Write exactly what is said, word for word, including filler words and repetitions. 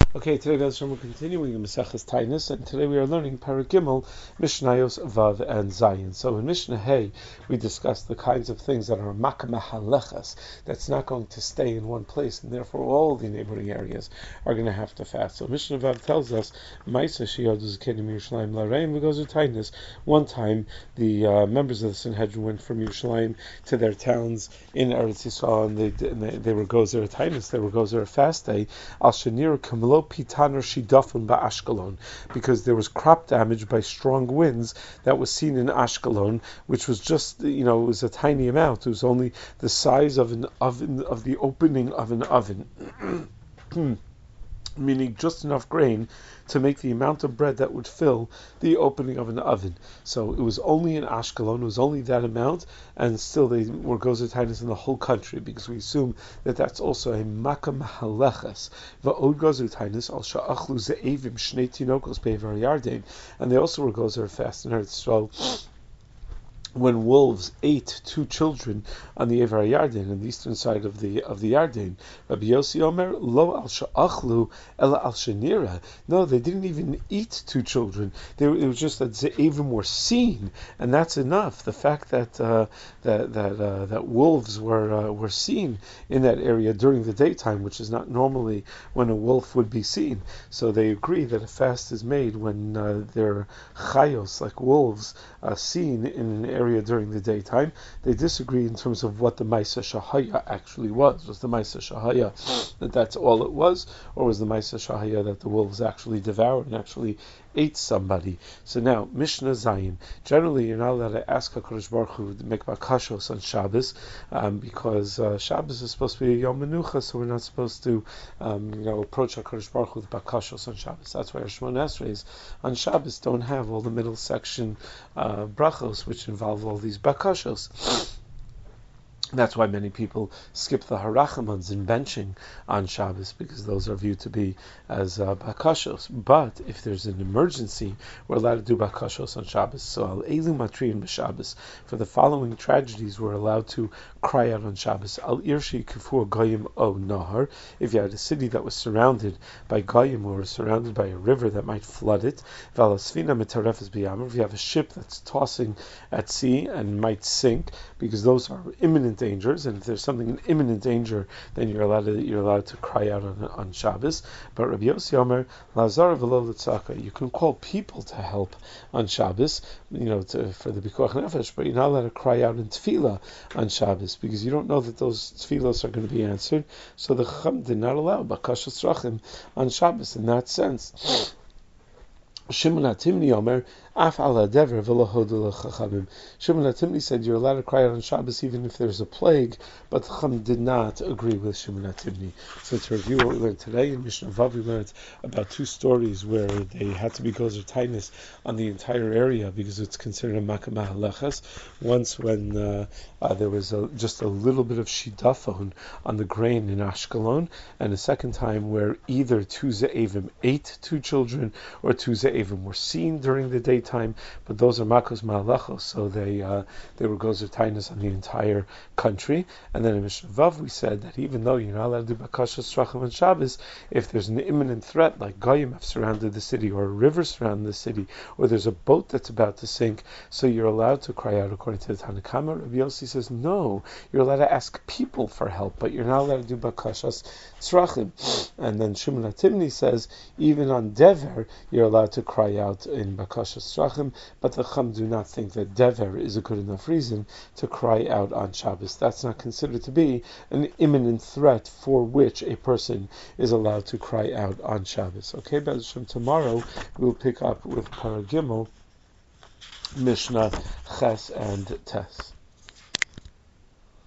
Okay, today guys, we're continuing in Maseches Tainus, and today we are learning Perek Gimel, Mishnayos Vav and Zayin. So in Mishnah Hey, we discussed the kinds of things that are makama halechas, that's not going to stay in one place, and therefore all the neighboring areas are going to have to fast. So Mishnah Vav tells us, Maisa Shiyadu Zakenim Yerushalayim Lareim V'gozu Tainus. One time, the uh, members of the Sanhedrin went from Yerushalayim to their towns in Eretz Yisrael, and they and they, they were gozer Tainus, they were gozer a fast day. Al Shanir Kamlo Pitaner Shidafim Ba'Ashkelon, because there was crop damage by strong winds that was seen in Ashkelon, which was just, you know, it was a tiny amount. It was only the size of an oven, of the opening of an oven. Meaning just enough grain to make the amount of bread that would fill the opening of an oven. So it was only in Ashkelon, it was only that amount, and still they were gozer tainus in the whole country, because we assume that that's also a makam haleches. Va'od gozer tainus al sha'achlu ze'evim shnei tinokos be'evar yarden, and they also were gozer fast in Eretz Yisrael when wolves ate two children on the Evar Yarden, on the eastern side of the of the Yarden. Rabbi Yossi Omer, lo al sha'achlu ela al shenira. No, they didn't even eat two children. They, it was just that Ze'evim were seen, and that's enough. The fact that uh, that that uh, that wolves were uh, were seen in that area during the daytime, which is not normally when a wolf would be seen. So they agree that a fast is made when uh, there are chayos, like wolves, uh, seen in an area area during the daytime. They disagree in terms of what the Maisa Shahaya actually was. Was the Maisa Shahaya that that's all it was, or was the Maisa Shahaya that the wolves actually devoured and actually ate somebody? So now, Mishnah Zayin. Generally, you're not allowed to ask HaKadosh Baruch Hu to make bakashos on Shabbos, um, because uh, Shabbos is supposed to be a Yom Menucha, so we're not supposed to, um, you know, approach HaKadosh Baruch Hu with bakashos on Shabbos. That's why our Shemona Esreis on Shabbos don't have all the middle section uh, brachos, which involve all these bakashos. That's why many people skip the harachamans in benching on Shabbos, because those are viewed to be as uh, bakashos. But if there's an emergency, we're allowed to do bakashos on Shabbos. So al elu matriin b'Shabbos. For the following tragedies, we're allowed to cry out on Shabbos. Al irshi kifur goyim o nahar. If you had a city that was surrounded by goyim, or surrounded by a river that might flood it. Val asfina mitarefes b'yamar. If you have a ship that's tossing at sea and might sink, because those are imminent dangers, and if there's something in imminent danger, then you're allowed to you're allowed to cry out on, on Shabbos. But Rabbi Yossi Omer, Lazar v'lo l'tzaka, you can call people to help on Shabbos, you know, to, for the Pikuach Nefesh, but you're not allowed to cry out in Tefillah on Shabbos, because you don't know that those Tefillos are going to be answered. So the Chacham did not allow Bakashas Rachim on Shabbos in that sense. Shimon HaTimni Omer, Af ala dever v'lo hodu l'chachamim. Shimon HaTimni said you're allowed to cry out on Shabbos even if there's a plague, but the Chacham did not agree with Shimon HaTimni. So to review what we learned today in Mishnah Vav, we learned about two stories where they had to be gozer tainus on the entire area because it's considered a makam halechas. Once when uh, uh, there was a, just a little bit of shidafon on the grain in Ashkelon, and a second time where either two ze'evim ate two children or two ze'evim were seen during the daytime. But those are makos ma'alachos, so they uh, they were gozer tainus on the entire country. And then in Mishnah Vav we said that even though you're not allowed to do bakashas racham on Shabbos, if there's an imminent threat like goyim have surrounded the city, or a river surrounding the city, or there's a boat that's about to sink, so you're allowed to cry out according to the Tanna Kama. Rabbi Yossi says no, you're allowed to ask people for help, but you're not allowed to do bakashas tzrachim. And then Shimon HaTimni says even on dever you're allowed to cry out in bakashas tzrachim, but the Chacham do not think that dever is a good enough reason to cry out on Shabbos. That's not considered to be an imminent threat for which a person is allowed to cry out on Shabbos. Okay, Be'ez Hashem, tomorrow we'll pick up with Perek Gimel, Mishnah Ches and Tes.